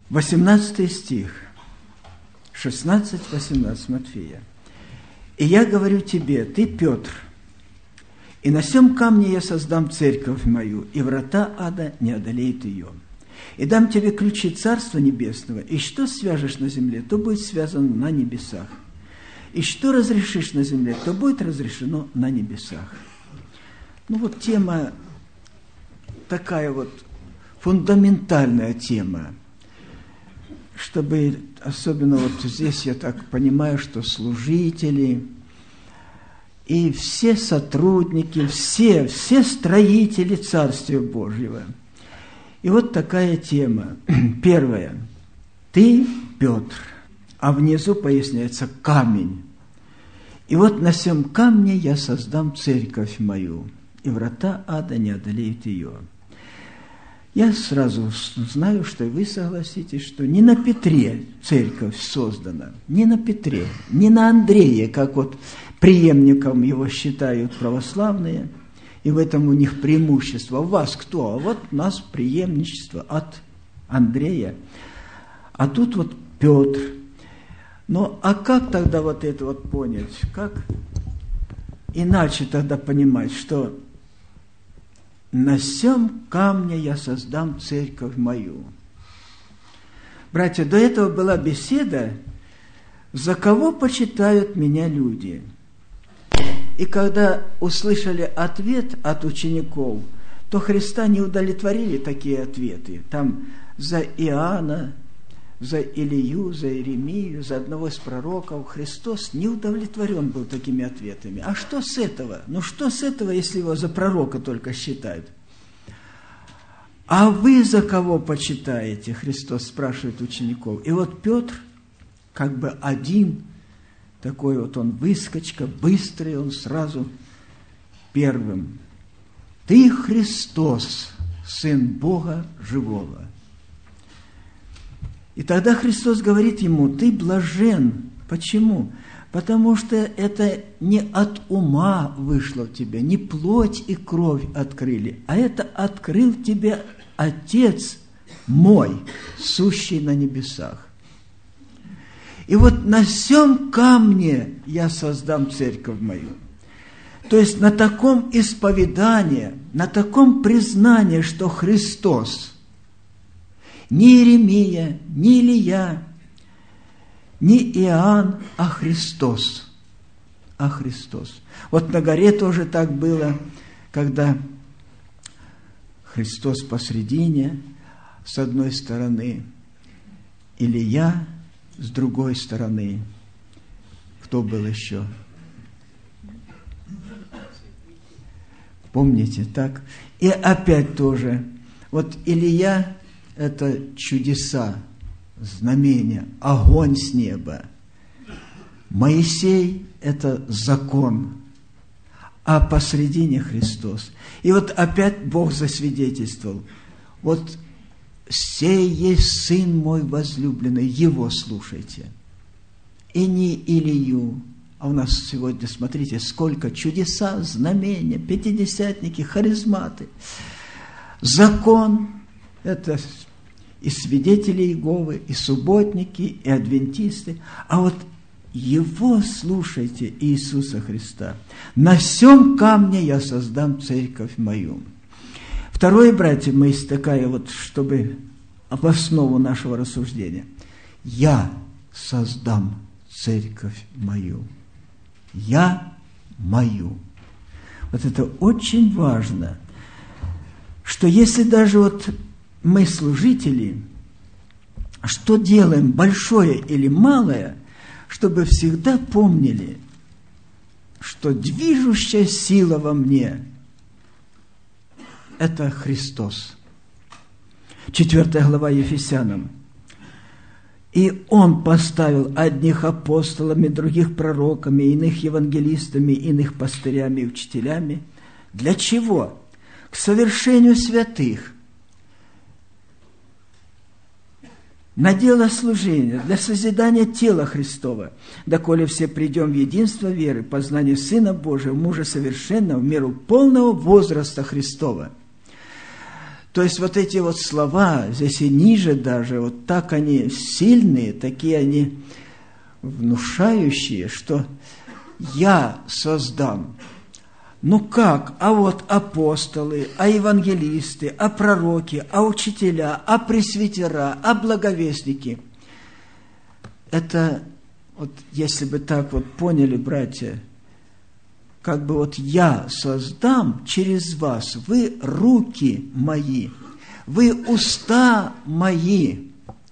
18 стих, 16-18 Матфея. «И я говорю тебе, ты, Петр, и на сем камне я создам церковь мою, и врата ада не одолеют ее. И дам тебе ключи Царства Небесного, и что свяжешь на земле, то будет связано на небесах. И что разрешишь на земле, то будет разрешено на небесах». Ну вот тема такая вот фундаментальная тема, чтобы, особенно вот здесь я так понимаю, что служители и все сотрудники, все строители Царствия Божьего. И вот такая тема. Первое. Ты, Петр, а внизу поясняется камень. И вот на сем камне я создам церковь мою, и врата ада не одолеют ее. Я сразу знаю, что вы согласитесь, что не на Петре церковь создана, не на Петре, не на Андрее, как вот преемником его считают православные, и в этом у них преимущество. Вас кто? А вот у нас преемничество от Андрея. А тут вот Петр. Ну, а как тогда вот это вот понять? Как иначе тогда понимать, что на сем камне я создам церковь мою? Братья, до этого была беседа, за кого почитают меня люди. И когда услышали ответ от учеников, то Христа не удовлетворили такие ответы. Там за Иоанна, за Илию, за Иеремию, за одного из пророков Христос не удовлетворен был такими ответами. А что с этого? Ну что с этого, если его за пророка только считают? А вы за кого почитаете? Христос спрашивает учеников. И вот Петр, как бы один, такой вот он выскочка, быстрый, он сразу первым. Ты Христос, Сын Бога Живого. И тогда Христос говорит ему, ты блажен. Почему? Потому что это не от ума вышло в тебя, не плоть и кровь открыли, а это открыл тебе Отец мой, сущий на небесах. И вот на сем камне я создам церковь мою. То есть на таком исповедании, на таком признании, что Христос, не Иеремия, не Илия, не Иоанн, а Христос. А Христос. Вот на горе тоже так было, когда Христос посредине, с одной стороны, Илия, с другой стороны. Кто был еще? Помните, так? И опять тоже. Вот Илия – это чудеса, знамения, огонь с неба. Моисей – это закон, а посредине Христос. И вот опять Бог засвидетельствовал. Вот «Сей есть Сын мой возлюбленный, Его слушайте». И не Илью, а у нас сегодня, смотрите, сколько чудеса, знамения, пятидесятники, харизматы. Закон – это и свидетели Иеговы, и субботники, и адвентисты. А вот Его слушайте, Иисуса Христа. «На сем камне я создам церковь мою». Второе, братья мои, такая вот, чтобы в основу нашего рассуждения. «Я создам церковь мою». «Я мою». Вот это очень важно, что если даже вот мы, служители, что делаем, большое или малое, чтобы всегда помнили, что движущая сила во мне – это Христос. 4 глава Ефесянам. «И Он поставил одних апостолами, других пророками, иных евангелистами, иных пастырями и учителями». Для чего? К совершению святых, на дело служения, для созидания тела Христова, доколе все придем в единство веры, познание Сына Божия, мужа совершенного, в меру полного возраста Христова. То есть вот эти вот слова, здесь и ниже даже, вот так они сильные, такие они внушающие, что я создам. Ну как? А вот апостолы, а евангелисты, а пророки, а учителя, а пресвитера, а благовестники. Это вот если бы так вот поняли, братья, как бы вот я создам через вас, вы руки мои, вы уста мои,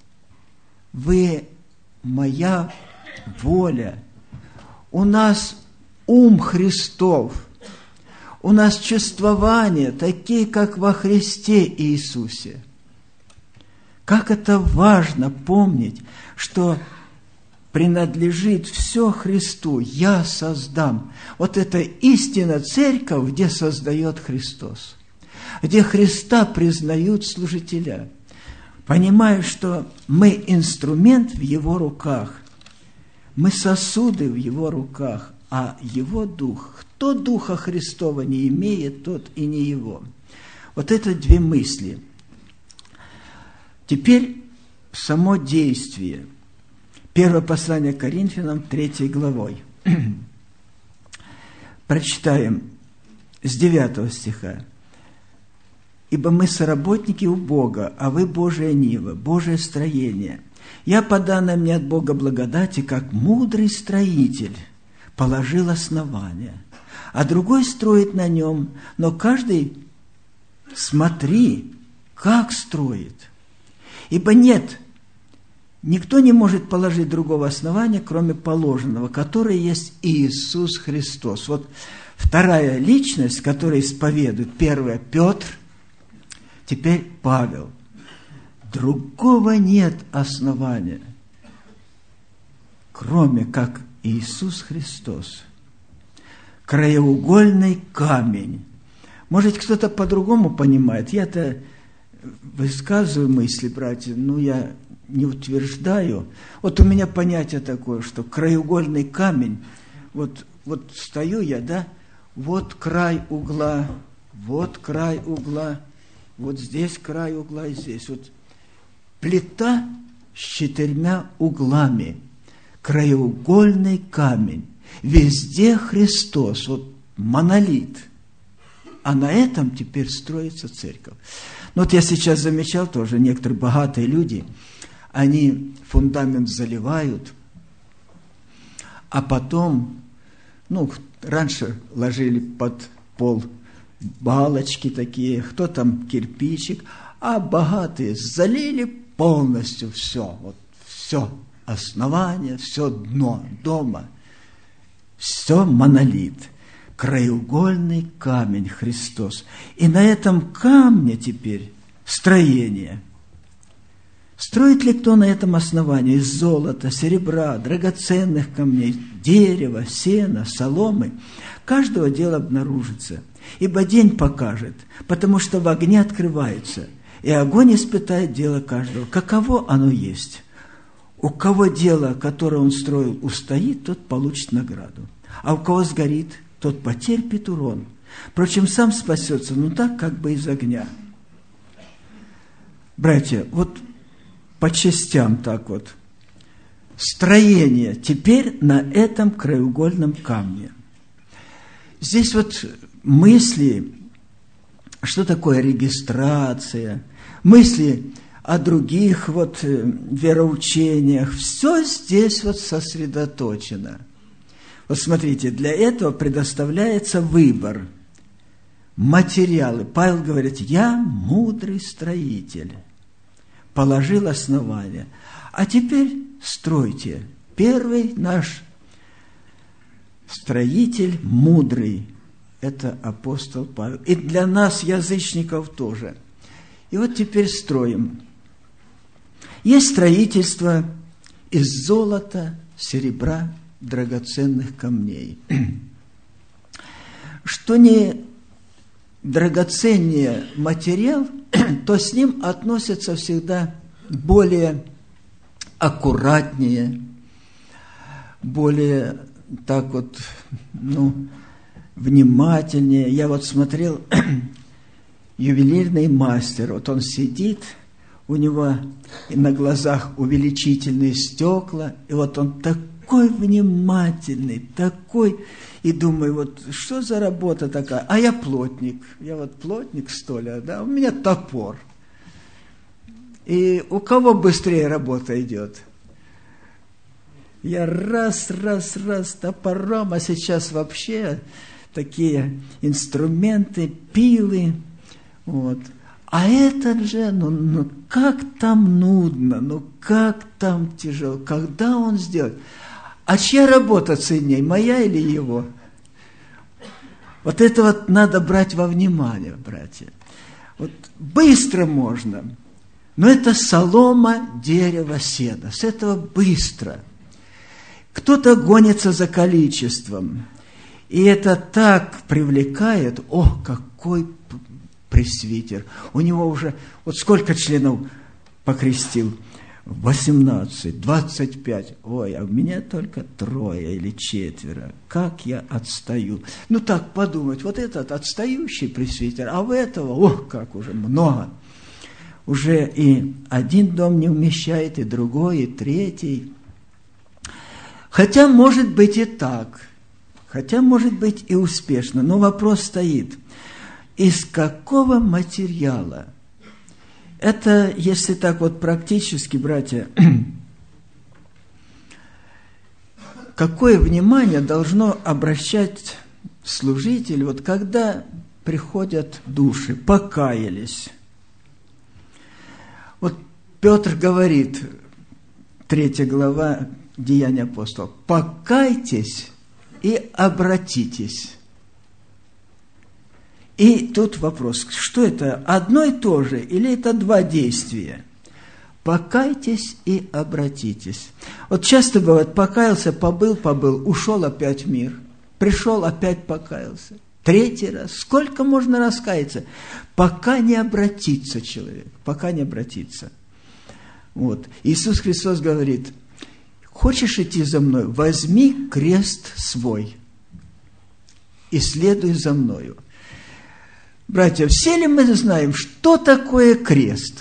вы моя воля. У нас ум Христов, у нас чувствования такие, как во Христе Иисусе. Как это важно помнить, что принадлежит все Христу, я создам. Вот это истинно церковь, где создает Христос, где Христа признают служителя, понимая, что мы инструмент в Его руках, мы сосуды в Его руках, а Его Дух, кто Духа Христова не имеет, тот и не Его. Вот это две мысли. Теперь само действие. Первое послание к Коринфянам, 3 главой. Прочитаем с 9 стиха. «Ибо мы соработники у Бога, а вы Божия нива, Божие строение. Я, по данной мне от Бога благодати, как мудрый строитель, положил основание, а другой строит на нем, но каждый смотри, как строит. Ибо никто не может положить другого основания, кроме положенного, которое есть Иисус Христос». Вот вторая личность, которая исповедует, первая Петр, теперь Павел. Другого нет основания, кроме как Иисус Христос. Краеугольный камень. Может, кто-то по-другому понимает. Я-то высказываю мысли, братья, но я не утверждаю. Вот у меня понятие такое, что краеугольный камень, вот стою я, да, вот край угла, вот край угла, вот здесь край угла и здесь. Вот плита с 4 углами, краеугольный камень, везде Христос, вот монолит. А на этом теперь строится церковь. Ну, вот я сейчас замечал тоже, некоторые богатые люди, они фундамент заливают, а потом, раньше ложили под пол балочки такие, кто там кирпичик, а богатые залили полностью все, вот все основание, все дно дома, все монолит, краеугольный камень Христос. И на этом камне теперь строение. Строит ли кто на этом основании из золота, серебра, драгоценных камней, дерева, сена, соломы? Каждого дела обнаружится, ибо день покажет, потому что в огне открывается, и огонь испытает дело каждого, каково оно есть. У кого дело, которое он строил, устоит, тот получит награду, а у кого сгорит, тот потерпит урон. Впрочем, сам спасется, так, как бы из огня. Братья, вот по частям так вот. Строение теперь на этом краеугольном камне. Здесь вот мысли, что такое регистрация, мысли о других вот вероучениях, все здесь вот сосредоточено. Вот смотрите, для этого предоставляется выбор, материалы. Павел говорит, я мудрый строитель, положил основание. А теперь стройте. Первый наш строитель мудрый – это апостол Павел. И для нас, язычников, тоже. И вот теперь строим. Есть строительство из золота, серебра, драгоценных камней. Что не драгоценнее материал, то с ним относятся всегда более аккуратнее, более так вот, внимательнее. Я вот смотрел, ювелирный мастер. Вот он сидит, у него на глазах увеличительные стекла, и вот он такой внимательный, такой, и думаю, вот что за работа такая? А я плотник, плотник столя, да, у меня топор. И у кого быстрее работа идет? Я раз топором, а сейчас вообще такие инструменты, пилы, вот. А этот же, ну как там нудно, как там тяжело, когда он сделает? А чья работа ценней, моя или его? Вот это вот надо брать во внимание, братья. Вот быстро можно, но это солома, дерево, сено. С этого быстро. Кто-то гонится за количеством, и это так привлекает. О, какой пресвитер! У него уже, вот сколько членов покрестил? 18, 25. Ой, а у меня только 3 или 4. Как я отстаю. Ну так подумать, вот этот отстающий пресвитер, а у этого, ох, как уже много. Уже и один дом не вмещает, и другой, и третий. Хотя может быть и так, хотя может быть и успешно, но вопрос стоит. Из какого материала? Это, если так вот практически, братья, какое внимание должно обращать служитель, вот когда приходят души, покаялись. Вот Петр говорит, 3 глава Деяния апостолов, покайтесь и обратитесь. И тут вопрос, что это, одно и то же, или это 2 действия? Покайтесь и обратитесь. Вот часто бывает, покаялся, побыл, ушел опять в мир, пришел, опять покаялся. 3 раз. Сколько можно раскаяться? Пока не обратится человек, пока не обратится. Вот. Иисус Христос говорит, хочешь идти за мной, возьми крест свой и следуй за мною. Братья, все ли мы знаем, что такое крест?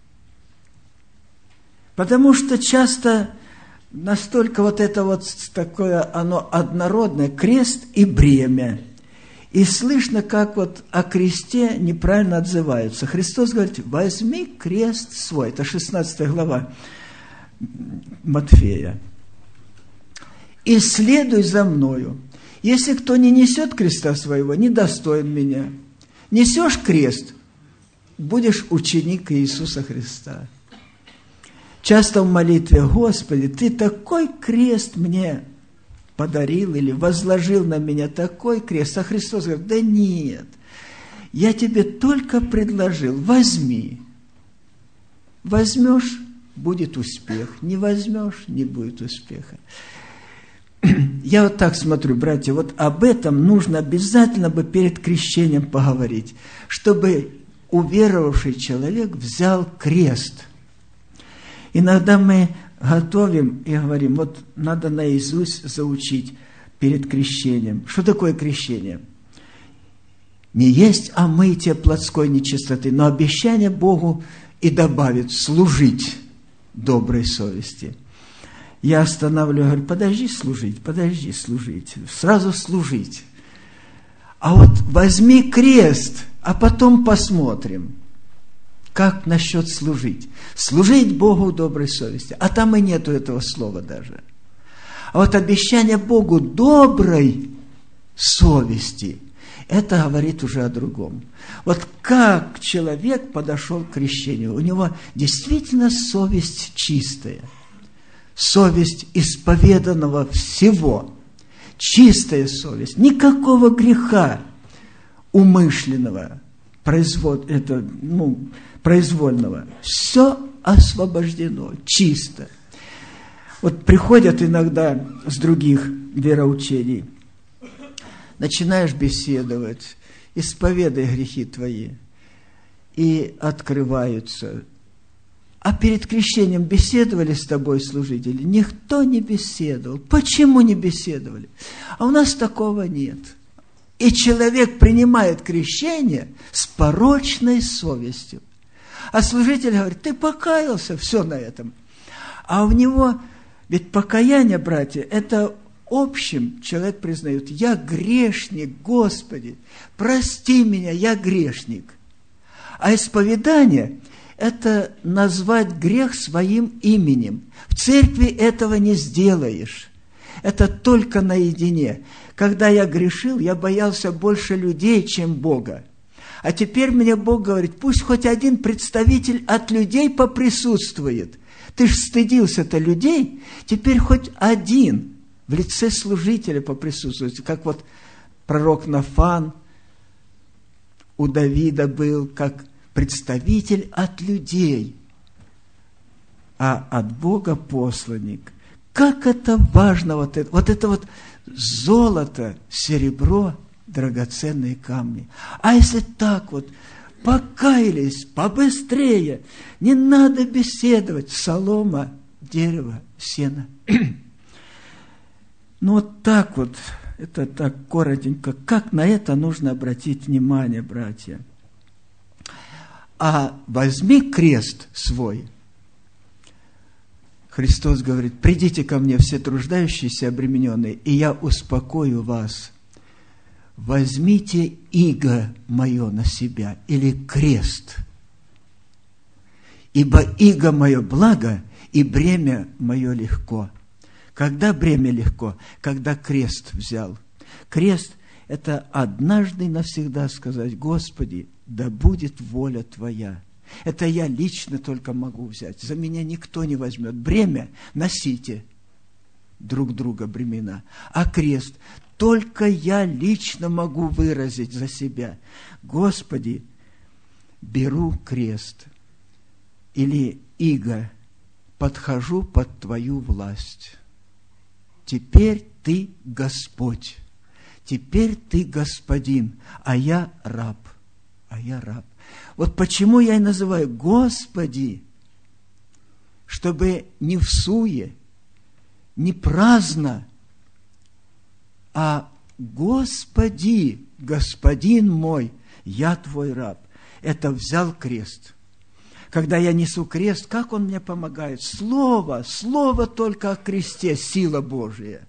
Потому что часто настолько вот это вот такое, оно однородное, крест и бремя. И слышно, как вот о кресте неправильно отзываются. Христос говорит, возьми крест свой. Это 16 глава Матфея. И следуй за мною. Если кто не несет креста своего, не достоин меня. Несешь крест, будешь ученик Иисуса Христа. Часто в молитве, Господи, Ты такой крест мне подарил или возложил на меня такой крест. А Христос говорит, да нет, я тебе только предложил, возьми. Возьмешь, будет успех. Не возьмешь, не будет успеха. Я вот так смотрю, братья, вот об этом нужно обязательно бы перед крещением поговорить, чтобы уверовавший человек взял крест. Иногда мы готовим и говорим, вот надо наизусть заучить перед крещением. Что такое крещение? Не есть омытие плотской нечистоты, но обещание Богу и добавит служить доброй совести. Я останавливаю, говорю, подожди служить, сразу служить. А вот возьми крест, а потом посмотрим, как насчет служить. Служить Богу доброй совести. А там и нету этого слова даже. А вот обещание Богу доброй совести, это говорит уже о другом. Вот как человек подошел к крещению, у него действительно совесть чистая. Совесть исповеданного всего. Чистая совесть. Никакого греха умышленного, произвольного. Все освобождено, чисто. Вот приходят иногда с других вероучений. Начинаешь беседовать, исповедай грехи твои. И открываются. А перед крещением беседовали с тобой служители? Никто не беседовал. Почему не беседовали? А у нас такого нет. И человек принимает крещение с порочной совестью. А служитель говорит, ты покаялся, все на этом. А у него, ведь покаяние, братья, это общем человек признает, я грешник, Господи, прости меня, я грешник. А исповедание – это назвать грех своим именем. В церкви этого не сделаешь. Это только наедине. Когда я грешил, я боялся больше людей, чем Бога. А теперь мне Бог говорит, пусть хоть один представитель от людей поприсутствует. Ты ж стыдился-то людей, теперь хоть один в лице служителя поприсутствует. Как вот пророк Нафан у Давида был, как представитель от людей, а от Бога посланник. Как это важно, вот это золото, серебро, драгоценные камни. А если так вот, покаялись, побыстрее, не надо беседовать, солома, дерево, сено. Ну вот так вот, это так коротенько, как на это нужно обратить внимание, братья. А возьми крест свой. Христос говорит, придите ко мне все труждающиеся, обремененные, и я успокою вас. Возьмите иго мое на себя, или крест. Ибо иго мое благо, и бремя мое легко. Когда бремя легко? Когда крест взял. Крест – это однажды навсегда сказать, Господи, да будет воля Твоя. Это я лично только могу взять. За меня никто не возьмет. Бремя носите друг друга бремена. А крест только я лично могу выразить за себя. Господи, беру крест. Или иго, подхожу под Твою власть. Теперь Ты Господь. Теперь Ты Господин, а я раб. А я раб. Вот почему я и называю Господи, чтобы не в суе, не праздно, а Господи, Господин мой, я Твой раб. Это взял крест. Когда я несу крест, как он мне помогает? Слово только о кресте, сила Божия.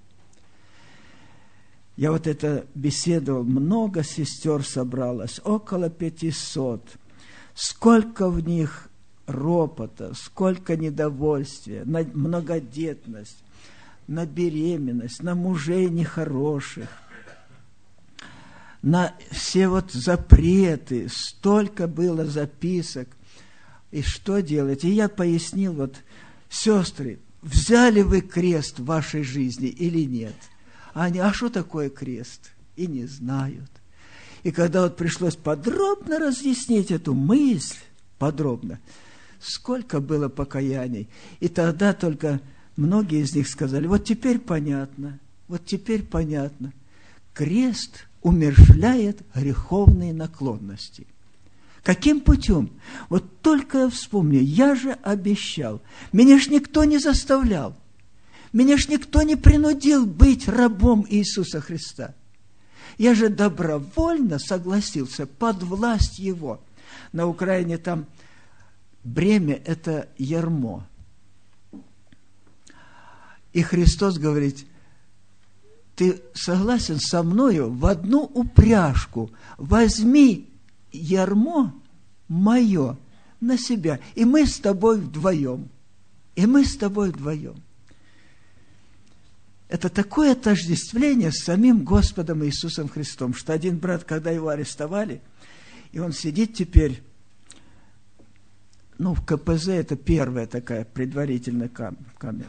Я вот это беседовал, много сестер собралось, около 500. Сколько в них ропота, сколько недовольствия, на многодетность, на беременность, на мужей нехороших, на все вот запреты, столько было записок. И что делать? И я пояснил, вот, сестры, взяли вы крест в вашей жизни или нет? Они, а что такое крест? И не знают. И когда вот пришлось подробно разъяснить эту мысль, подробно, сколько было покаяний. И тогда только многие из них сказали, вот теперь понятно, Крест умерщвляет греховные наклонности. Каким путем? Вот только я вспомню, я же обещал, меня ж никто не заставлял. Меня ж никто не принудил быть рабом Иисуса Христа. Я же добровольно согласился под власть Его. На Украине там бремя – это ярмо. И Христос говорит, ты согласен со мною в одну упряжку, возьми ярмо мое на себя, и мы с тобой вдвоем. Это такое отождествление с самим Господом Иисусом Христом, что один брат, когда его арестовали, и он сидит теперь, в КПЗ, это первая такая предварительная камера.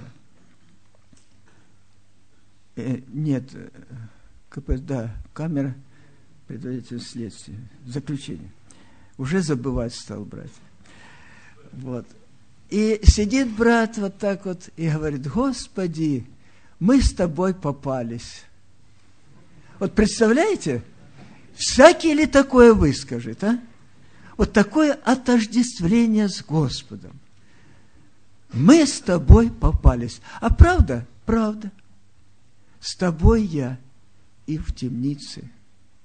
Нет, КПЗ, да, камера предварительного следствия, заключение. Уже забывать стал брать. Вот. И сидит брат вот так вот и говорит, Господи, мы с тобой попались. Вот представляете, всякий ли такое выскажет, а? Вот такое отождествление с Господом. Мы с тобой попались. А правда? Правда. С тобой я и в темнице,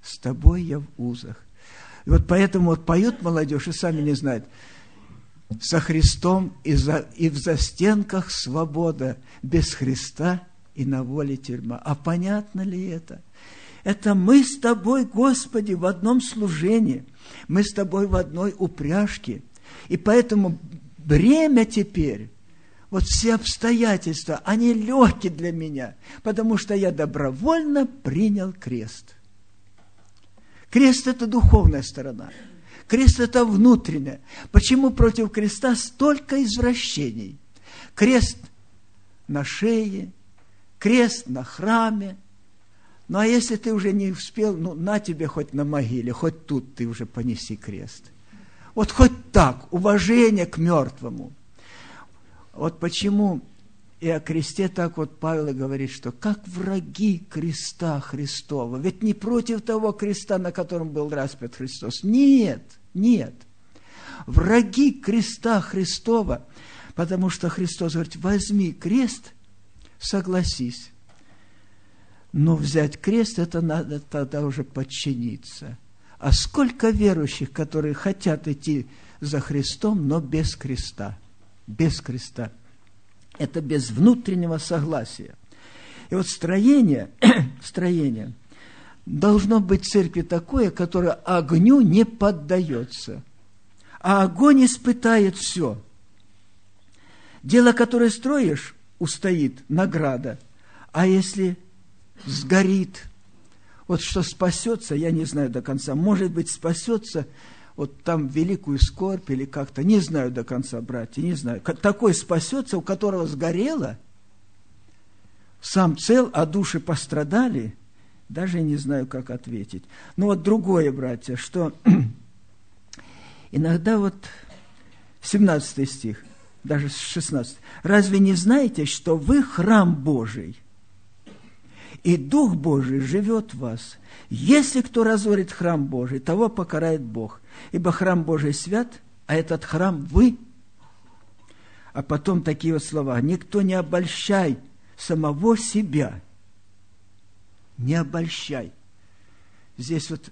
с тобой я в узах. И вот поэтому вот поют молодежь и сами не знают. Со Христом и в застенках свобода, без Христа и на воле тюрьма. А понятно ли это? Это мы с тобой, Господи, в одном служении. Мы с тобой в одной упряжке. И поэтому бремя теперь, вот все обстоятельства, они легкие для меня, потому что я добровольно принял крест. Крест – это духовная сторона. Крест – это внутренняя. Почему против креста столько извращений? Крест на шее, крест на храме. Ну, а если ты уже не успел, ну, на тебе хоть на могиле, хоть тут ты уже понеси крест. Вот хоть так, уважение к мертвому. Вот почему и о кресте так вот Павел говорит, что как враги креста Христова. Ведь не против того креста, на котором был распят Христос. Нет, нет. Враги креста Христова, потому что Христос говорит, возьми крест, согласись. Но взять крест, это надо тогда уже подчиниться. А сколько верующих, которые хотят идти за Христом, но без креста. Без креста. Это без внутреннего согласия. И вот строение должно быть в церкви такое, которое огню не поддается. А огонь испытает все. Дело, которое строишь, устоит, награда. А если сгорит, вот что спасется, я не знаю до конца. Может быть, спасется вот там великую скорбь или как-то, не знаю до конца, братья, не знаю. Такой спасется, у которого сгорело, сам цел, а души пострадали, даже не знаю, как ответить. Но вот другое, братья, что иногда вот 17 стих, даже 16. «Разве не знаете, что вы храм Божий, и Дух Божий живет в вас? Если кто разорит храм Божий, того покарает Бог. Ибо храм Божий свят, а этот храм вы». А потом такие вот слова. «Никто не обольщай самого себя». Не обольщай. Здесь вот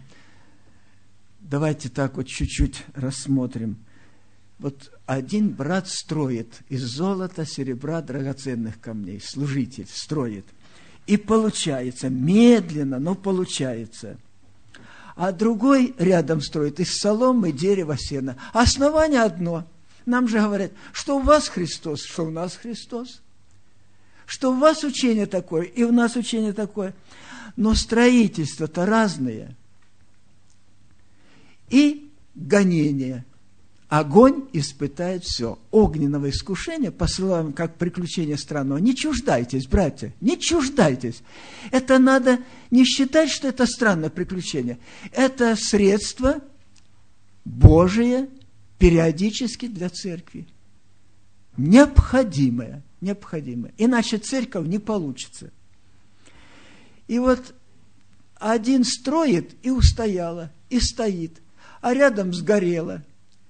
давайте так вот чуть-чуть рассмотрим. Вот один брат строит из золота, серебра, драгоценных камней. Служитель строит. И получается, медленно, но получается. А другой рядом строит из соломы, дерева, сена. А основание одно. Нам же говорят, что у вас Христос, что у нас Христос. Что у вас учение такое, и у нас учение такое. Но строительство-то разное. И гонение. Огонь испытает все. Огненного искушения, посылаем как приключение странного. Не чуждайтесь, братья, не чуждайтесь. Это надо не считать, что это странное приключение. Это средство Божие периодически для церкви. Необходимое. Необходимое. Иначе церковь не получится. И вот один строит, и устояла, и стоит, а рядом сгорело.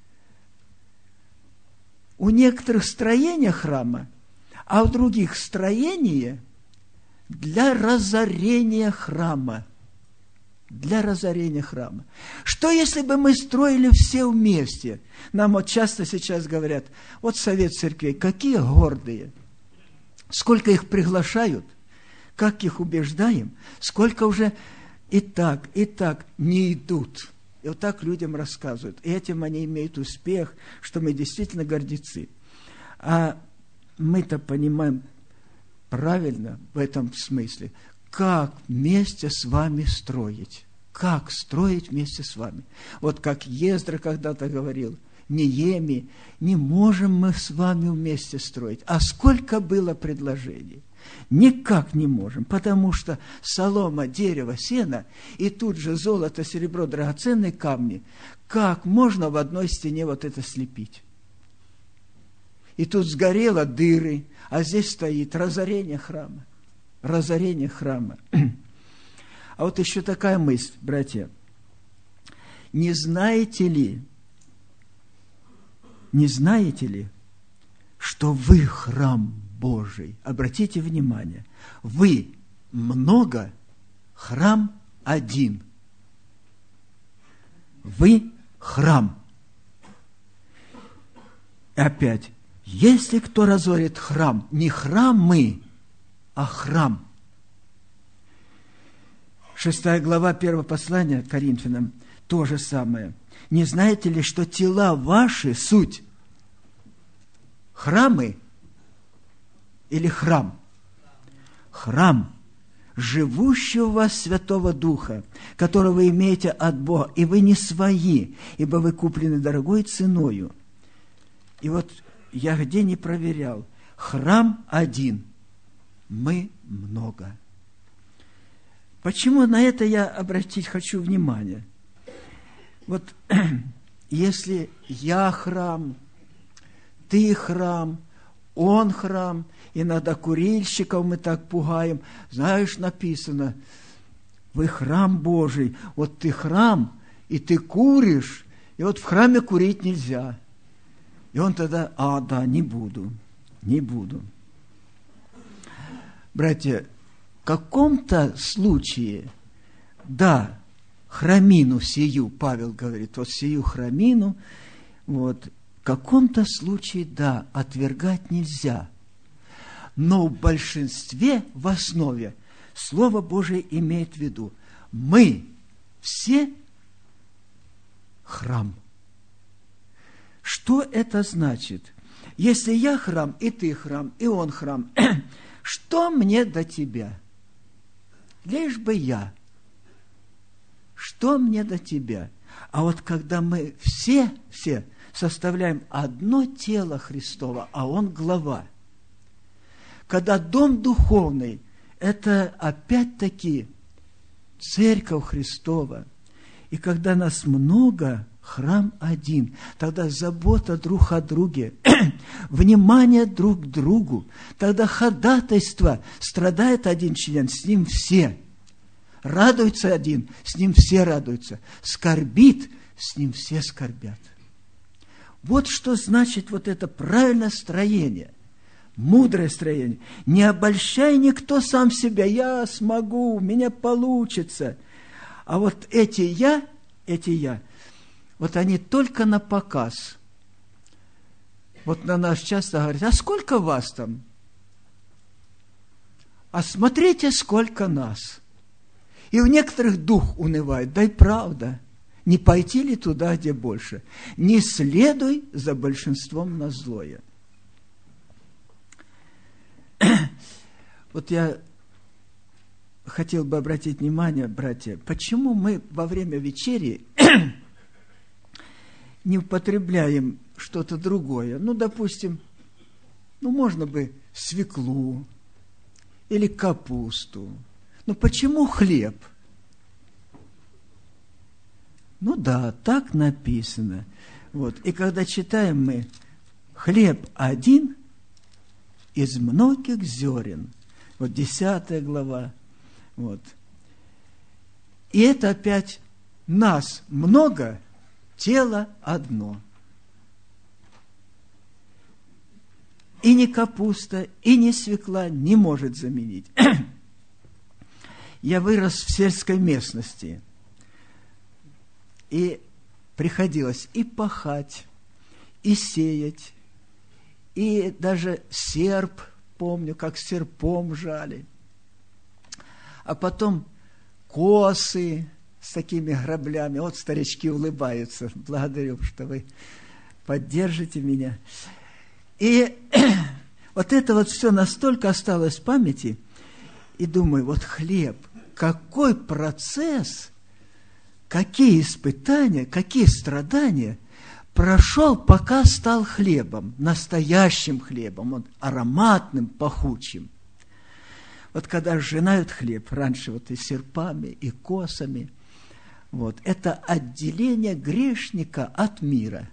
У некоторых строение храма, а у других строение для разорения храма. Для разорения храма. Что если бы мы строили все вместе? Нам вот часто сейчас говорят, вот совет церквей, какие гордые. Сколько их приглашают, как их убеждаем, сколько уже и так не идут. И вот так людям рассказывают. И этим они имеют успех, что мы действительно гордецы. А мы-то понимаем правильно в этом смысле, как вместе с вами строить. Как строить вместе с вами. Вот как Ездра когда-то говорил, Неемия, не можем мы с вами вместе строить. А сколько было предложений? Никак не можем, потому что солома, дерево, сено, и тут же золото, серебро, драгоценные камни. Как можно в одной стене вот это слепить? И тут сгорело дыры, а здесь стоит разорение храма. Разорение храма. А вот еще такая мысль, братья. Не знаете ли, что вы храм Божий? Обратите внимание, вы много, храм один. Вы храм. И опять, если кто разорит храм, не храмы, а храм. 6 глава 1 послания к Коринфянам, то же самое. Не знаете ли, что тела ваши суть храмы или храм? Храм живущего в вас Святого Духа, которого вы имеете от Бога, и вы не свои, ибо вы куплены дорогой ценою. И вот я где не проверял, храм один, мы много. Почему на это я обратить хочу внимание? Вот если я храм, ты храм, он храм, иногда курильщиков мы так пугаем. Знаешь, написано, вы храм Божий. Вот ты храм, и ты куришь, и вот в храме курить нельзя. И он тогда, да, не буду. Братья, в каком-то случае, да, храмину сию, Павел говорит, вот сию храмину, вот, в каком-то случае, да, отвергать нельзя. Но в большинстве, в основе, Слово Божие имеет в виду, мы все храм. Что это значит? Если я храм, и ты храм, и он храм, что мне до тебя? Лишь бы я. Что мне до тебя? А вот когда мы все составляем одно тело Христово, а он глава, когда дом духовный, это опять-таки церковь Христова, и когда нас много, храм один, тогда забота друг о друге, внимание друг к другу, тогда ходатайство, страдает один член, с ним все. Радуется один, с ним все радуются. Скорбит, с ним все скорбят. Вот что значит вот это правильное строение, мудрое строение. Не обольщай никто сам себя, я смогу, у меня получится. А вот эти я, вот они только на показ. Вот на нас часто говорят, а сколько вас там? А смотрите, сколько нас. И в некоторых дух унывает, да и правда. Не пойти ли туда, где больше? Не следуй за большинством на злое. Вот я хотел бы обратить внимание, братья, почему мы во время вечери не употребляем что-то другое. Ну, допустим, можно бы свеклу или капусту. Но почему хлеб? Ну да, так написано. Вот. И когда читаем мы, хлеб один из многих зерен. Вот 10 глава. Вот. И это опять нас много, тело одно. И ни капуста, и ни свекла не может заменить. Я вырос в сельской местности, и приходилось и пахать, и сеять, и даже серп, помню, как серпом жали. А потом косы с такими граблями. Вот старички улыбаются. Благодарю, что вы поддержите меня. И вот это вот все настолько осталось в памяти. И думаю, вот хлеб, какой процесс, какие испытания, какие страдания прошел, пока стал хлебом, настоящим хлебом, он ароматным, пахучим. Вот когда сжинают хлеб, раньше вот и серпами, и косами, вот, это отделение грешника от мира.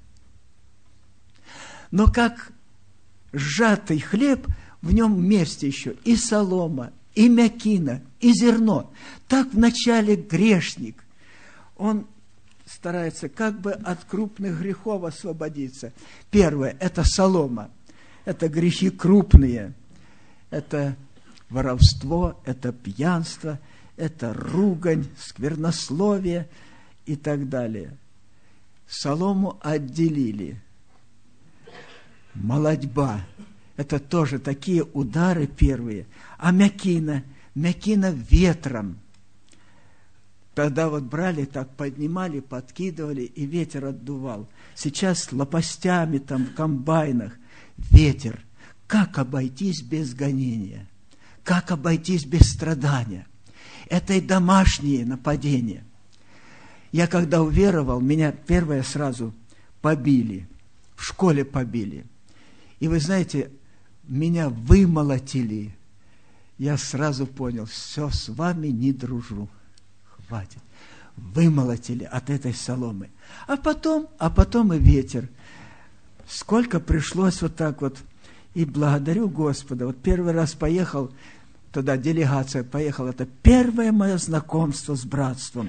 Но как сжатый хлеб, в нем вместе еще и солома, и мякина, и зерно. Так вначале грешник, он старается как бы от крупных грехов освободиться. Первое – это солома. Это грехи крупные. Это воровство, это пьянство, это ругань, сквернословие и так далее. Солому отделили. Молодьба – это тоже такие удары первые. А мякина ветром. Тогда вот брали, так поднимали, подкидывали, и ветер отдувал. Сейчас лопастями, там, в комбайнах, ветер. Как обойтись без гонения? Как обойтись без страдания? Это и домашние нападения. Я когда уверовал, меня первое сразу побили, в школе побили. И вы знаете, меня вымолотили. Я сразу понял, все, с вами не дружу. Хватит. Вымолотили от этой соломы. А потом и ветер. Сколько пришлось вот так вот. И благодарю Господа. Вот первый раз поехал, тогда делегация поехала. Это первое мое знакомство с братством.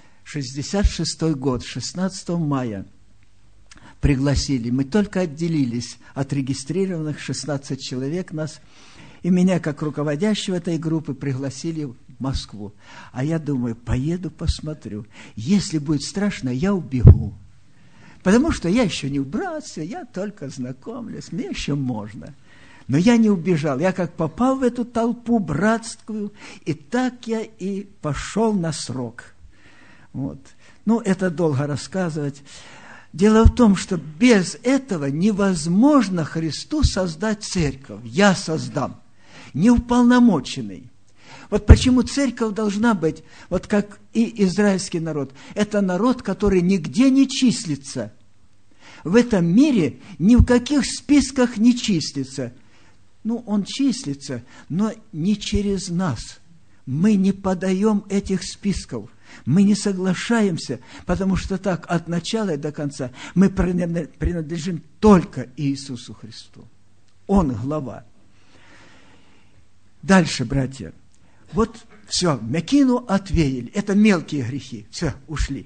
66-й год, 16 мая пригласили. Мы только отделились от регистрированных 16 человек нас. И меня, как руководящего этой группы, пригласили в Москву. А я думаю, поеду, посмотрю. Если будет страшно, я убегу. Потому что я еще не в братстве, я только знакомлюсь, мне еще можно. Но я не убежал. Я как попал в эту толпу братскую, и так я и пошел на срок. Вот. Ну, это долго рассказывать. Дело в том, что без этого невозможно Христу создать церковь. Я создам. Неуполномоченный. Вот почему церковь должна быть, вот как и израильский народ. Это народ, который нигде не числится. В этом мире ни в каких списках не числится. Ну, он числится, но не через нас. Мы не подаем этих списков. Мы не соглашаемся, потому что так от начала и до конца мы принадлежим только Иисусу Христу. Он глава. Дальше, братья. Вот все, мякину отвеяли. Это мелкие грехи. Все, ушли.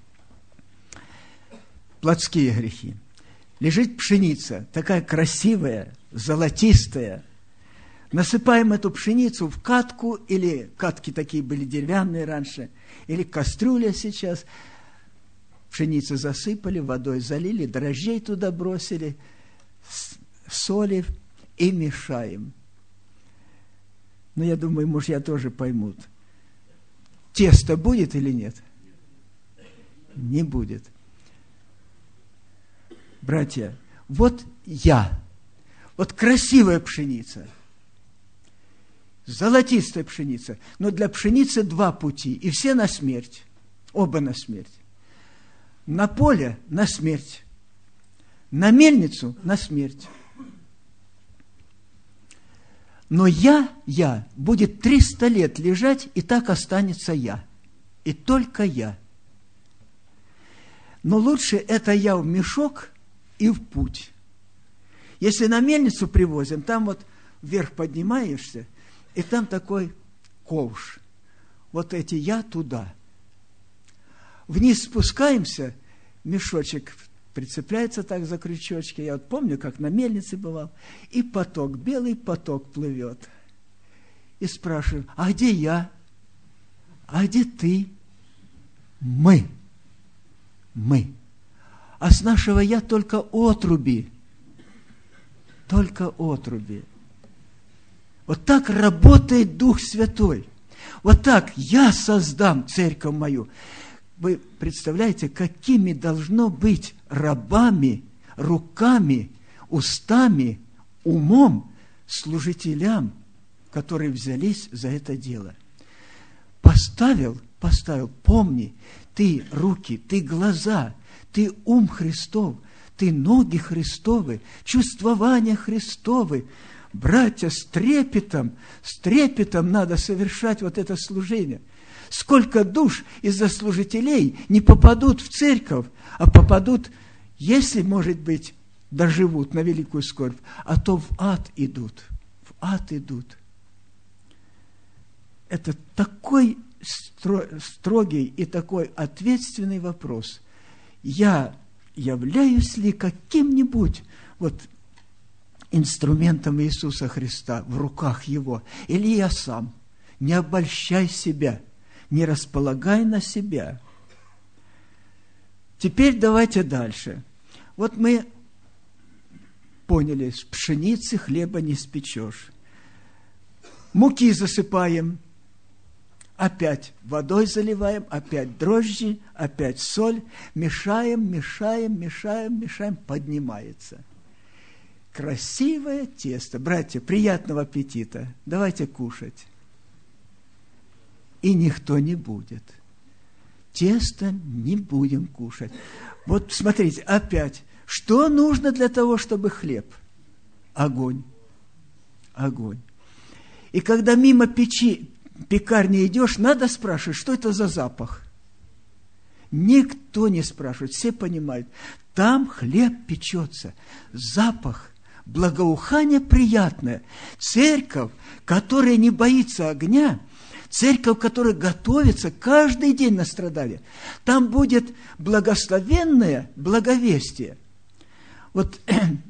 Плотские грехи. Лежит пшеница, такая красивая, золотистая. Насыпаем эту пшеницу в катку, или катки такие были деревянные раньше, или кастрюля сейчас. Пшеницу засыпали, водой залили, дрожжей туда бросили, соли и мешаем. Но я думаю, мужья тоже поймут. Тесто будет или нет? Не будет. Братья, вот я, вот красивая пшеница, золотистая пшеница, но для пшеницы два пути, и все на смерть, оба на смерть. На поле – на смерть, на мельницу – на смерть. Но я будет 300 лет лежать, и так останется я. И только я. Но лучше это я в мешок и в путь. Если на мельницу привозим, там вот вверх поднимаешься, и там такой ковш. Вот эти я туда. Вниз спускаемся, мешочек прицепляется так за крючочки. Я вот помню, как на мельнице бывал. И поток, белый поток плывет. И спрашиваю, а где я? А где ты? Мы. А с нашего я только отруби. Только отруби. Вот так работает Дух Святой. Вот так я создам церковь мою. Вы представляете, какими должно быть рабами, руками, устами, умом служителям, которые взялись за это дело. Поставил, помни, ты руки, ты глаза, ты ум Христов, ты ноги Христовы, чувствования Христовы. Братья, с трепетом надо совершать вот это служение. Сколько душ из-за служителей не попадут в церковь, а попадут, если, может быть, доживут на великую скорбь, а то в ад идут. В ад идут. Это такой строгий и такой ответственный вопрос. Я являюсь ли каким-нибудь вот инструментом Иисуса Христа в руках Его? Или я сам? Не обольщай себя. не располагай на себя. Теперь давайте дальше. Вот мы поняли, с пшеницы хлеба не спечешь. Муки засыпаем, опять водой заливаем, опять дрожжи, опять соль, мешаем, поднимается. Красивое тесто. Братья, приятного аппетита. Давайте кушать. И никто не будет. Тесто не будем кушать. Вот смотрите, опять. Что нужно для того, чтобы хлеб? Огонь. Огонь. И когда мимо пекарни идешь, надо спрашивать, что это за запах. Никто не спрашивает, все понимают. Там хлеб печется. Запах, благоухание приятное. Церковь, которая не боится огня, церковь, которая готовится каждый день на страдания, там будет благословенное благовестие. Вот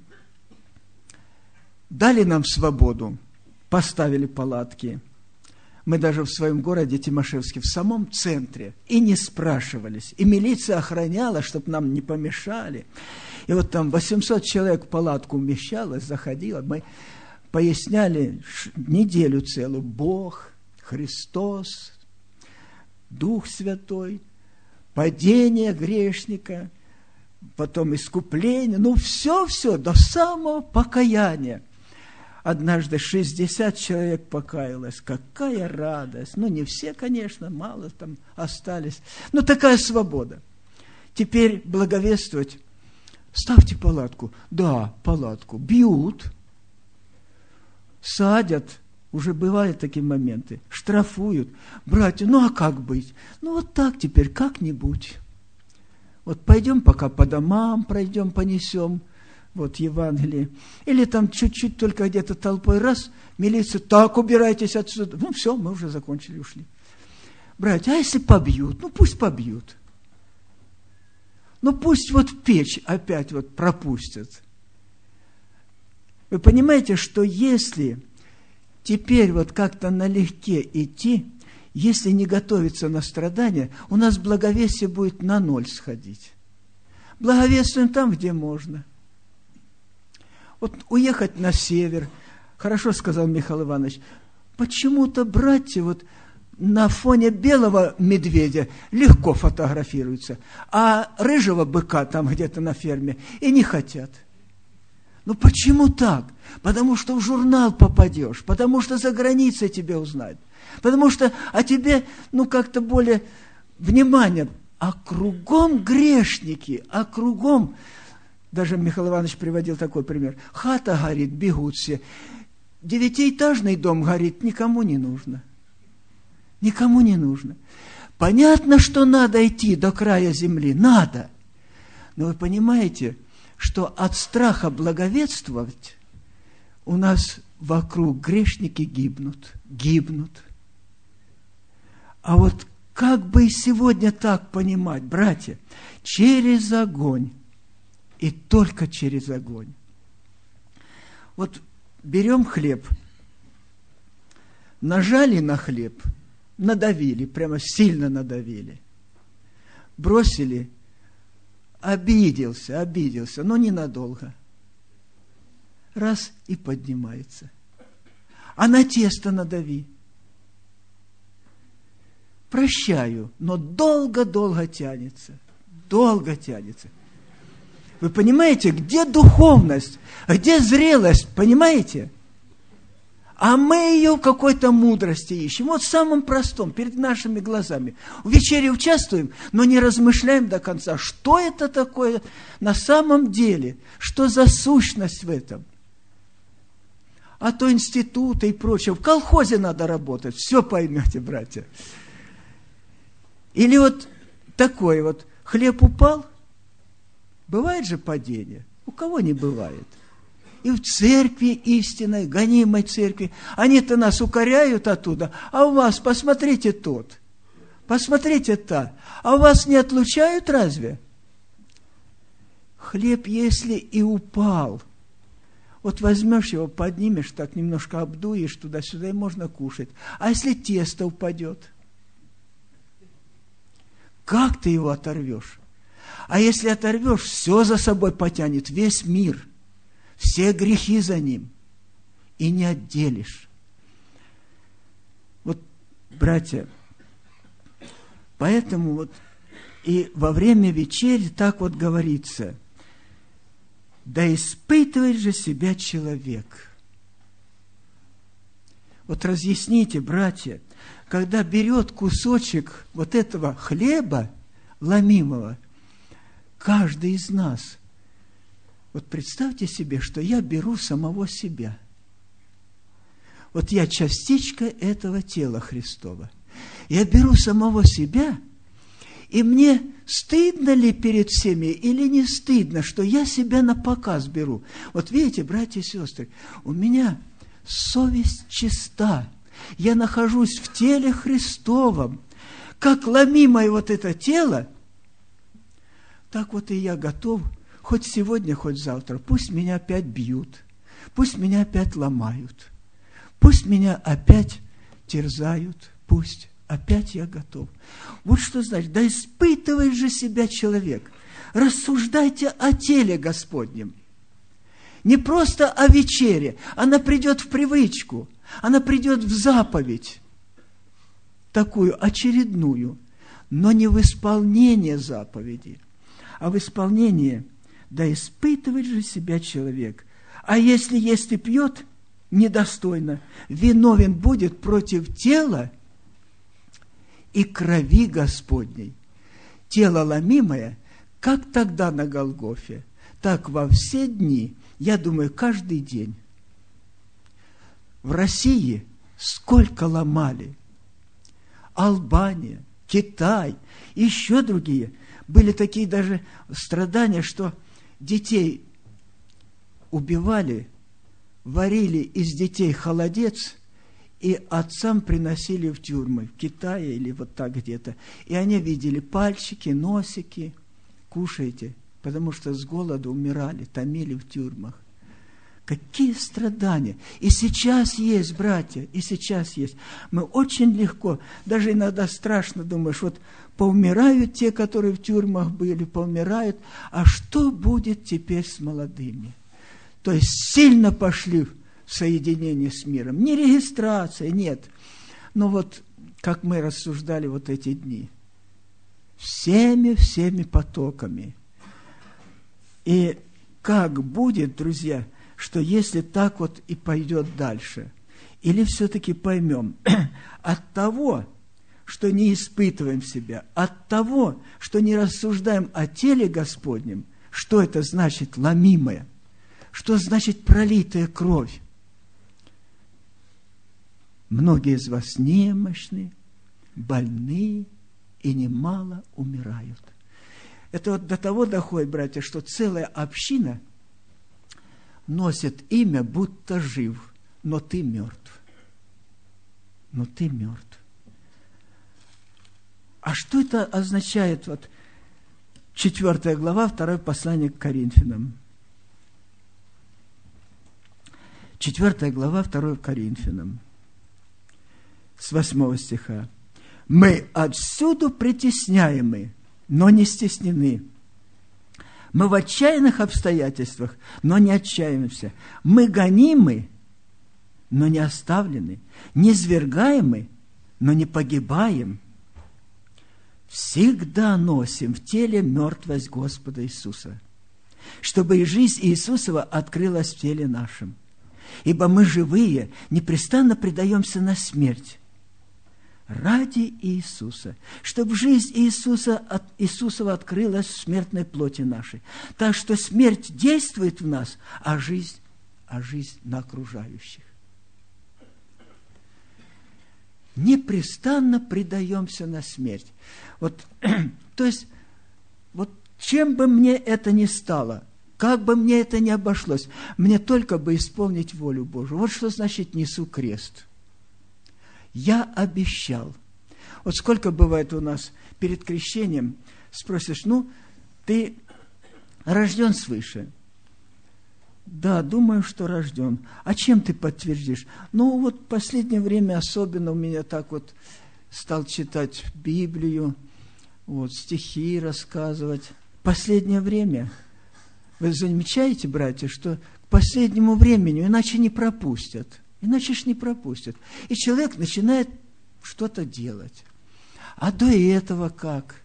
дали нам свободу, поставили палатки. Мы даже в своем городе Тимошевске, в самом центре, и не спрашивались. И милиция охраняла, чтобы нам не помешали. И вот там 800 человек в палатку умещалось, заходило. Мы поясняли неделю целую. Бог, Христос, Дух Святой, падение грешника, потом искупление. Ну, все до самого покаяния. Однажды 60 человек покаялось. Какая радость! Ну, не все, конечно, мало там остались. Но такая свобода. Теперь благовествовать. Ставьте палатку. Да, палатку. Бьют. Садят. Уже бывают такие моменты. Штрафуют. Братья, ну а как быть? Ну вот так теперь, как-нибудь. Вот пойдем пока по домам, пройдем, понесем. Вот Евангелие. Или там чуть-чуть только где-то толпой раз, милиция, так, убирайтесь отсюда. Ну, все, мы уже закончили, ушли. Братья, а если побьют? Ну, пусть побьют. Ну, пусть вот в печь опять вот пропустят. Вы понимаете, что если теперь вот как-то налегке идти, если не готовиться на страдания, у нас благовестие будет на ноль сходить. Благовествуем там, где можно. Вот уехать на север, хорошо сказал Михаил Иванович, почему-то братья вот на фоне белого медведя легко фотографируются, а рыжего быка там где-то на ферме и не хотят. Ну почему так? Потому что в журнал попадешь, потому что за границей тебя узнают, потому что о тебе, ну как-то более внимание, а кругом грешники, а кругом... Даже Михаил Иванович приводил такой пример. Хата горит, бегут все. 9-этажный дом горит, никому не нужно. Никому не нужно. Понятно, что надо идти до края земли. Надо. Но вы понимаете, что от страха благовествовать у нас вокруг грешники гибнут. Гибнут. А вот как бы сегодня так понимать, братья, через огонь. И только через огонь. Вот берем хлеб, нажали на хлеб, надавили, прямо сильно надавили, бросили, обиделся, но ненадолго. Раз и поднимается. А на тесто надави. Прощаю, но долго-долго тянется. Долго тянется. Вы понимаете, где духовность, где зрелость, понимаете? А мы ее в какой-то мудрости ищем. Вот в самом простом, перед нашими глазами. В вечере участвуем, но не размышляем до конца, что это такое на самом деле, что за сущность в этом. А то институты и прочее. В колхозе надо работать, все поймете, братья. Или вот такой вот, хлеб упал, бывает же падение? У кого не бывает? И в церкви истинной, гонимой церкви, они-то нас укоряют оттуда, а у вас, посмотрите тот, посмотрите та, а у вас не отлучают разве? Хлеб, если и упал, вот возьмешь его, поднимешь, так немножко обдуешь туда-сюда, и можно кушать. А если тесто упадет? как ты его оторвешь? А если оторвешь, все за собой потянет, весь мир, все грехи за ним, и не отделишь. Вот, братья, поэтому вот и во время вечери так вот говорится: да испытывает же себя человек. Вот разъясните, братья, когда берет кусочек вот этого хлеба ломимого, каждый из нас, вот представьте себе, что я беру самого себя. Вот я частичка этого тела Христова. Я беру самого себя, и мне стыдно ли перед всеми или не стыдно, что я себя на показ беру. Вот видите, братья и сестры, у меня совесть чиста. Я нахожусь в теле Христовом. Как ломимое вот это тело, так вот и я готов, хоть сегодня, хоть завтра, пусть меня опять бьют, пусть меня опять ломают, пусть меня опять терзают, пусть опять я готов. Вот что значит: да испытывай же себя человек. Рассуждайте о теле Господнем. Не просто о вечере. Она придет в привычку. Она придет в заповедь. Такую очередную. Но не в исполнение заповеди, а в исполнение: да испытывает же себя человек. А если ест и пьет недостойно, виновен будет против тела и крови Господней. Тело ломимое, как тогда на Голгофе, так во все дни, я думаю, каждый день. В России сколько ломали. Албания, Китай, еще другие. Были такие даже страдания, что детей убивали, варили из детей холодец и отцам приносили в тюрьмы, в Китае или вот так где-то. И они видели пальчики, носики. Кушайте, потому что с голоду умирали, томили в тюрьмах. Какие страдания! И сейчас есть, братья, и сейчас есть. Мы очень легко, даже иногда страшно думаешь, вот поумирают те, которые в тюрьмах были, поумирают, а что будет теперь с молодыми? То есть сильно пошли в соединение с миром. Не регистрация, нет. Но вот как мы рассуждали вот эти дни. Всеми потоками. И как будет, друзья, что если так вот и пойдет дальше, или все-таки поймем, от того, что не испытываем себя, от того, что не рассуждаем о теле Господнем, что это значит ломимое, что значит пролитая кровь. Многие из вас немощны, больны и немало умирают. Это вот до того доходит, братья, что целая община носит имя, будто жив, но ты мертв. Но ты мертв. А что это означает? Вот 4 глава, 2 послание к Коринфянам. 4 глава, 2 Коринфянам, с 8 стиха. «Мы отсюда притесняемы, но не стеснены. Мы в отчаянных обстоятельствах, но не отчаиваемся. Мы гонимы, но не оставлены. Не свергаемы, но не погибаем. Всегда носим в теле мертвость Господа Иисуса, чтобы и жизнь Иисусова открылась в теле нашем. Ибо мы живые, непрестанно предаемся на смерть ради Иисуса, чтобы жизнь Иисусова открылась в смертной плоти нашей. Так что смерть действует в нас, а жизнь на окружающих. Непрестанно предаемся на смерть. Вот, то есть, вот чем бы мне это ни стало, как бы мне это ни обошлось, мне только бы исполнить волю Божию. Вот что значит «несу крест». Я обещал. Вот сколько бывает у нас перед крещением, спросишь, ты рожден свыше? Да, думаю, что рожден. А чем ты подтвердишь? Вот в последнее время особенно у меня так вот стал читать Библию, вот, стихи рассказывать. В последнее время, вы замечаете, братья, что к последнему времени иначе не пропустят. Иначе ж не пропустят. И человек начинает что-то делать. А до этого как?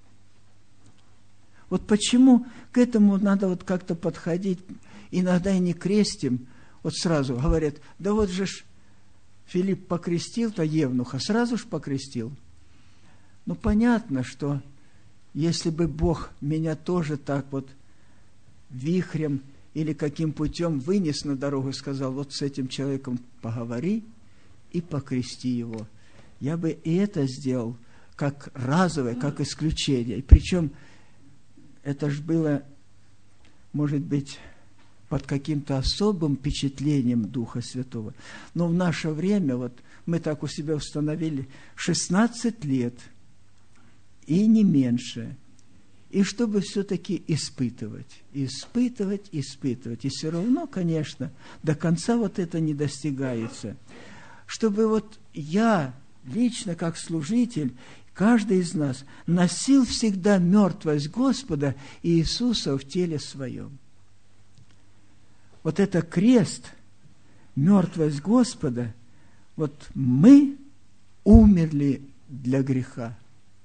Вот почему к этому надо вот как-то подходить, иногда и не крестим, вот сразу говорят, да вот же ж Филипп покрестил-то евнуха, сразу ж покрестил. Ну, понятно, что если бы Бог меня тоже так вот вихрем или каким путем вынес на дорогу и сказал, вот с этим человеком поговори и покрести его, я бы и это сделал как разовое, как исключение. И причем это ж было, может быть, под каким-то особым впечатлением Духа Святого. Но в наше время, вот мы так у себя установили, 16 лет и не меньше. И чтобы все-таки испытывать. И все равно, конечно, до конца вот это не достигается. Чтобы вот я лично, как служитель, каждый из нас носил всегда мертвость Господа и Иисуса в теле своем. Вот это крест, мертвость Господа, вот мы умерли для греха.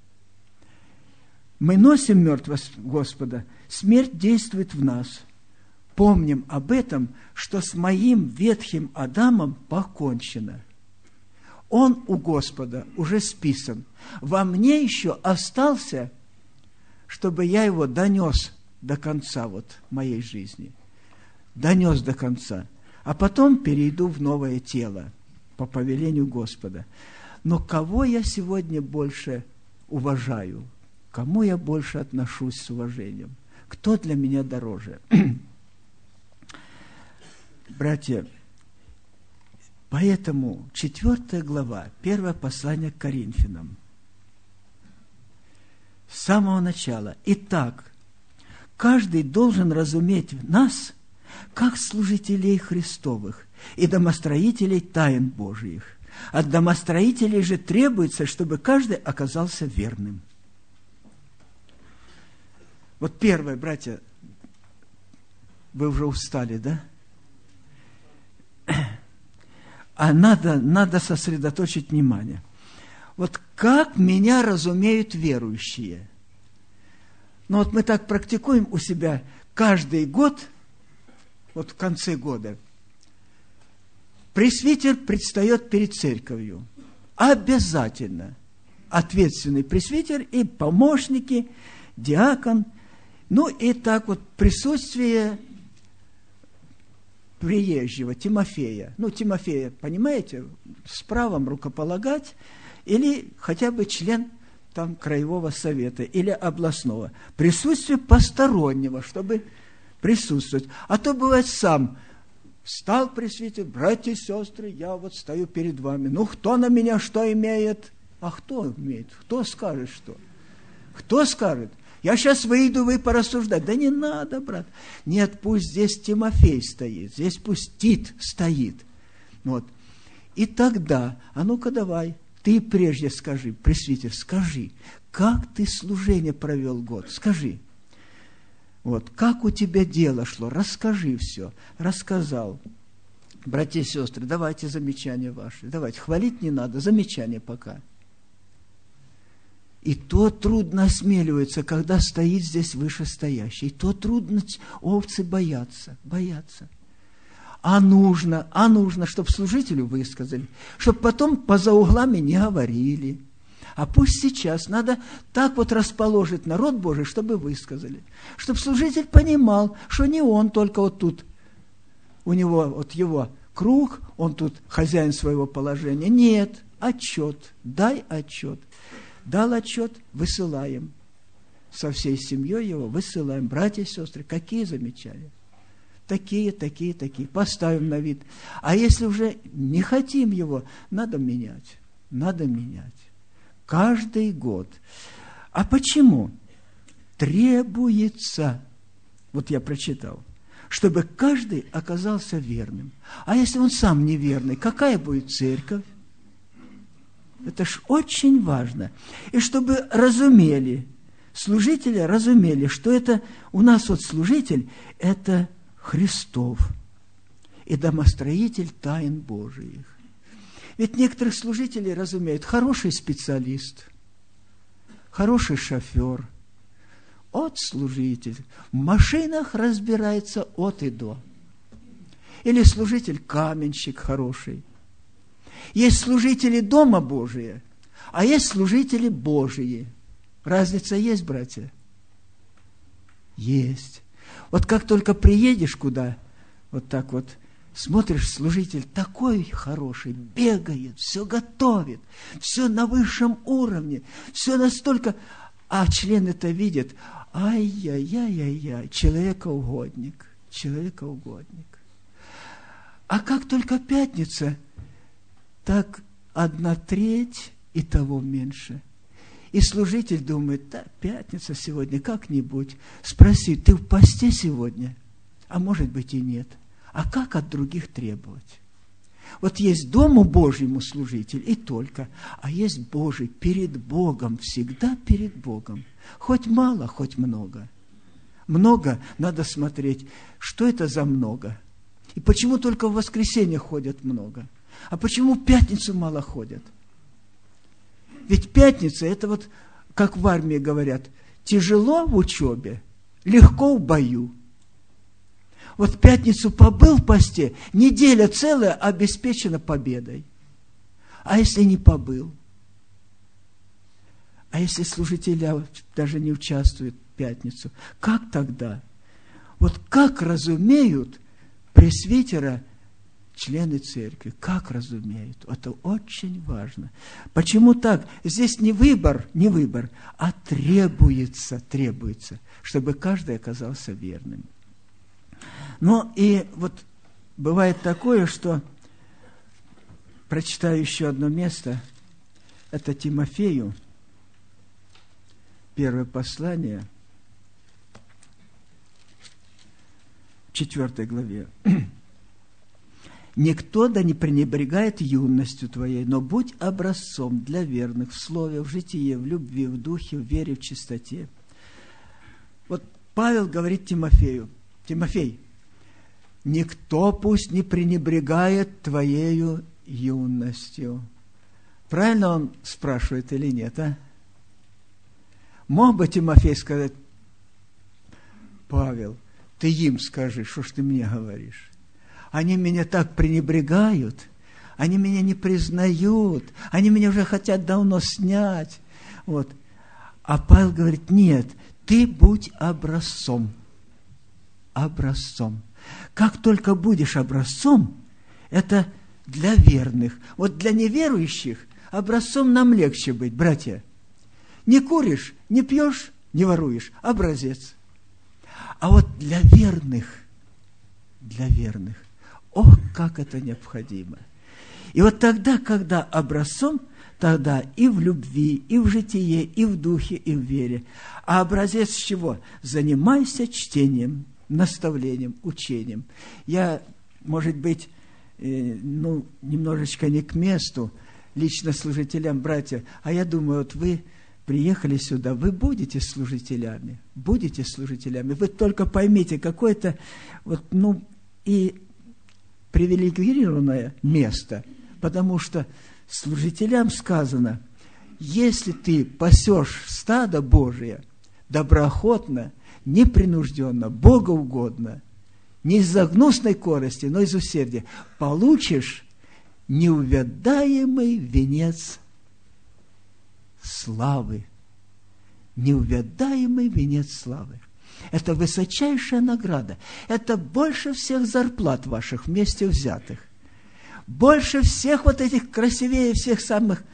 Мы носим мертвость Господа, смерть действует в нас. Помним об этом, что с моим ветхим Адамом покончено. Он у Господа уже списан. Во мне еще остался, чтобы я его донес до конца вот моей жизни. Донес до конца. А потом перейду в новое тело по повелению Господа. Но кого я сегодня больше уважаю? К кому я больше отношусь с уважением? Кто для меня дороже? Братья, поэтому 4 глава, 1 послание к Коринфянам. С самого начала. Итак, каждый должен разуметь нас, как служителей Христовых и домостроителей тайн Божиих. От домостроителей же требуется, чтобы каждый оказался верным. Вот первое, братья, вы уже устали, да? А надо сосредоточить внимание. Вот как меня разумеют верующие? Ну вот мы так практикуем у себя каждый год, вот в конце года, пресвитер предстает перед церковью. Обязательно. Ответственный пресвитер и помощники, диакон. Ну и так вот присутствие приезжего Тимофея. Ну, Тимофея, понимаете, с правом рукополагать, или хотя бы член там краевого совета или областного. Присутствие постороннего, чтобы присутствовать. А то бывает сам встал пресвитер, братья и сестры, я вот стою перед вами. Ну, кто на меня что имеет? А кто имеет? Кто скажет что? Кто скажет? Я сейчас выйду, вы порассуждать. Да не надо, брат. Нет, пусть здесь Тимофей стоит, здесь пусть Тит стоит. Вот. И тогда, а ну-ка давай, ты прежде скажи, пресвитер, скажи, как ты служение провел год? Скажи. Вот, как у тебя дело шло? Расскажи все. Рассказал. Братья и сестры, давайте замечания ваши. Давайте, хвалить не надо, замечания пока. И то трудно осмеливается, когда стоит здесь вышестоящий. И то трудно, овцы боятся. А нужно, чтобы служителю высказали, чтобы потом поза углами не говорили. А пусть сейчас надо так вот расположить народ Божий, чтобы высказали. Чтобы служитель понимал, что не он только вот тут, у него вот его круг, он тут хозяин своего положения. Нет, отчет, дай отчет. Дал отчет, высылаем. Со всей семьей его высылаем. Братья и сестры, какие замечания? Такие. Поставим на вид. А если уже не хотим его, надо менять. Каждый год. А почему? Требуется, вот я прочитал, чтобы каждый оказался верным. А если он сам неверный, какая будет церковь? Это ж очень важно. И чтобы разумели, служители разумели, что это у нас вот служитель, это Христов и домостроитель тайн Божиих. Ведь некоторых служителей разумеют, хороший специалист, хороший шофер, от служитель, в машинах разбирается от и до. Или служитель-каменщик хороший. Есть служители Дома Божия, а есть служители Божии. Разница есть, братья? Есть. Вот как только приедешь куда, вот так вот, смотришь, служитель такой хороший, бегает, все готовит, все на высшем уровне, все настолько... А члены-то видят, ай-яй-яй-яй-яй, человекоугодник. А как только пятница, так 1/3 и того меньше. И служитель думает, да, пятница сегодня, как-нибудь. Спроси, ты в посте сегодня? А может быть и нет. А как от других требовать? Вот есть Дому Божьему служитель и только, а есть Божий перед Богом, всегда перед Богом. Хоть мало, хоть много. Много надо смотреть, что это за много. И почему только в воскресенье ходят много? А почему в пятницу мало ходят? Ведь пятница, это вот, как в армии говорят, тяжело в учебе, легко в бою. Вот в пятницу побыл в посте, неделя целая обеспечена победой. А если не побыл? А если служители даже не участвуют в пятницу? Как тогда? Вот как разумеют пресвитера члены церкви? Как разумеют? Это очень важно. Почему так? Здесь не выбор, а требуется, чтобы каждый оказался верным. Ну и вот бывает такое, что, прочитаю еще одно место, это Тимофею, 1 послание, 4 главе. «Никто да не пренебрегает юностью твоей, но будь образцом для верных в слове, в житии, в любви, в духе, в вере, в чистоте». Вот Павел говорит Тимофею, Тимофей, никто пусть не пренебрегает твоею юностью. Правильно он спрашивает или нет, а? Мог бы Тимофей сказать, Павел, ты им скажи, что ж ты мне говоришь? Они меня так пренебрегают, они меня не признают, они меня уже хотят давно снять. Вот. А Павел говорит, нет, ты будь образцом. Образцом. Как только будешь образцом, это для верных. Вот для неверующих образцом нам легче быть, братья. Не куришь, не пьешь, не воруешь. Образец. А вот для верных, ох, как это необходимо. И вот тогда, когда образцом, тогда и в любви, и в житие, и в духе, и в вере. А образец чего? Занимайся чтением, наставлением, учением. Я, может быть, немножечко не к месту, лично служителям, братья, а я думаю, вот вы приехали сюда, вы будете служителями. Вы только поймите, какое-то и привилегированное место, потому что служителям сказано, если ты пасешь стадо Божие доброохотно, непринужденно, богоугодно, не из-за гнусной корости, но из усердия, получишь неувядаемый венец славы. Неувядаемый венец славы. Это высочайшая награда. Это больше всех зарплат ваших вместе взятых. Больше всех вот этих красивее всех самых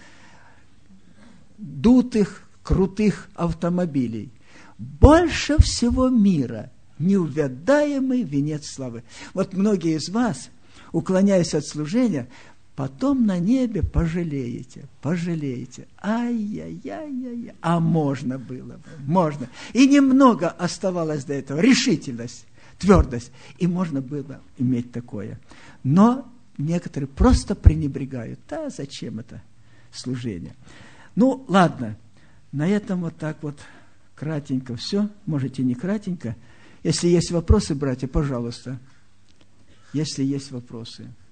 дутых, крутых автомобилей. Больше всего мира неувядаемый венец славы. Вот многие из вас, уклоняясь от служения, потом на небе пожалеете. Ай-яй-яй-яй. А можно было бы, можно. И немного оставалось до этого. Решительность, твердость. И можно было иметь такое. Но некоторые просто пренебрегают. Да, зачем это? служения. Ну, ладно, на этом вот так вот кратенько все. Можете не кратенько. Если есть вопросы, братья, пожалуйста. Если есть вопросы.